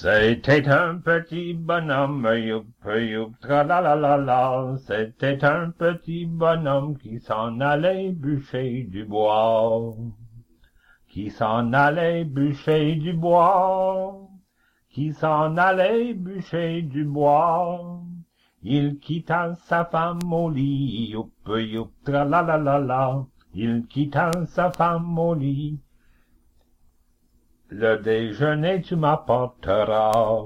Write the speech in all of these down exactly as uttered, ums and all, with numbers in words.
C'était un petit bonhomme, youp, youp, tra la la la la. C'était un petit bonhomme qui s'en allait bûcher du bois. Qui s'en allait bûcher du bois. Qui s'en allait bûcher du bois. Il quitta sa femme au lit, youp, youp, tra la la la la. Il quitta sa femme au lit. Le déjeuner tu m'apporteras,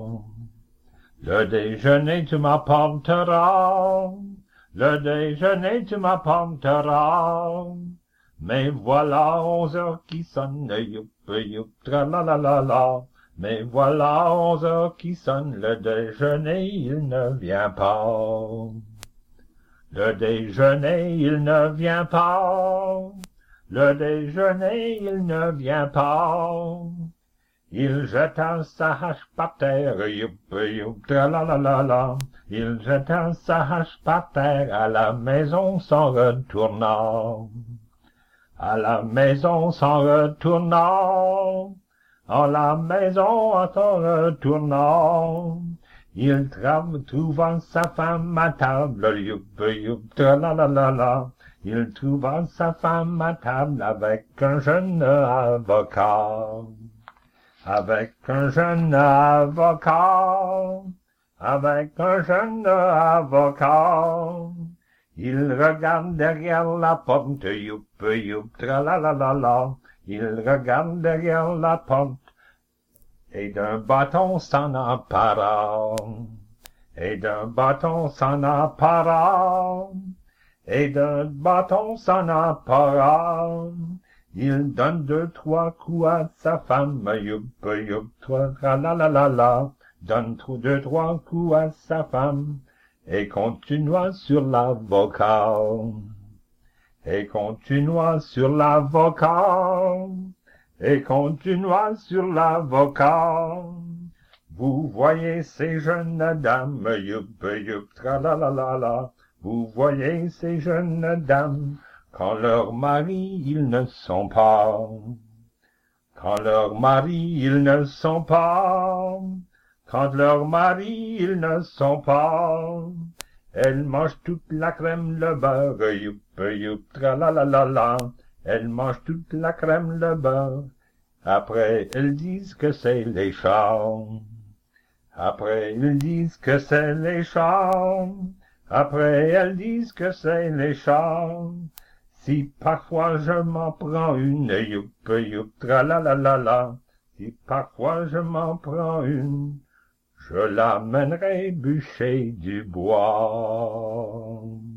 le déjeuner tu m'apporteras, le déjeuner tu m'apporteras. Mais voilà onze heures qui sonnent, youp, youp, tra la la la la. Mais voilà onze heures qui sonnent, le déjeuner il ne vient pas. Le déjeuner il ne vient pas. Le déjeuner il ne vient pas. Il jeta sa hache par terre, youp, youp, tra la la la la. Il jeta sa hache par terre, à la maison s'en retournant. À la maison s'en retournant. À la maison s'en retournant. Il trouva sa femme à table, youp, youp, tra la la la la. Il trouva sa femme à table avec un jeune avocat. Avec un jeune avocat, avec un jeune avocat, il regarde derrière la porte, youp, youp, tra la la la la. Il regarde derrière la porte, et d'un bâton s'en empara, et d'un bâton s'en empara, et d'un bâton s'en empara. Il donne deux, trois coups à sa femme, youp, youp, trois, tra la la la la. Donne deux, trois coups à sa femme, et continua sur l'avocat. Et continua sur l'avocat. Et continua sur l'avocat. Vous voyez ces jeunes dames, youp, youp, tra la la la la. Vous voyez ces jeunes dames, quand leurs maris ils ne sont pas, quand leurs maris ils ne sont pas, quand leurs maris ils ne sont pas, elles mangent toute la crème, le beurre, youp, youp, tra la la la la, elles mangent toute la crème, le beurre, après elles disent que c'est les chats, après ils disent que c'est les chats, après elles disent que c'est les chats. Si parfois je m'en prends une, youp, youp, tra la la la la. Si parfois je m'en prends une, je l'amènerai bûcher du bois.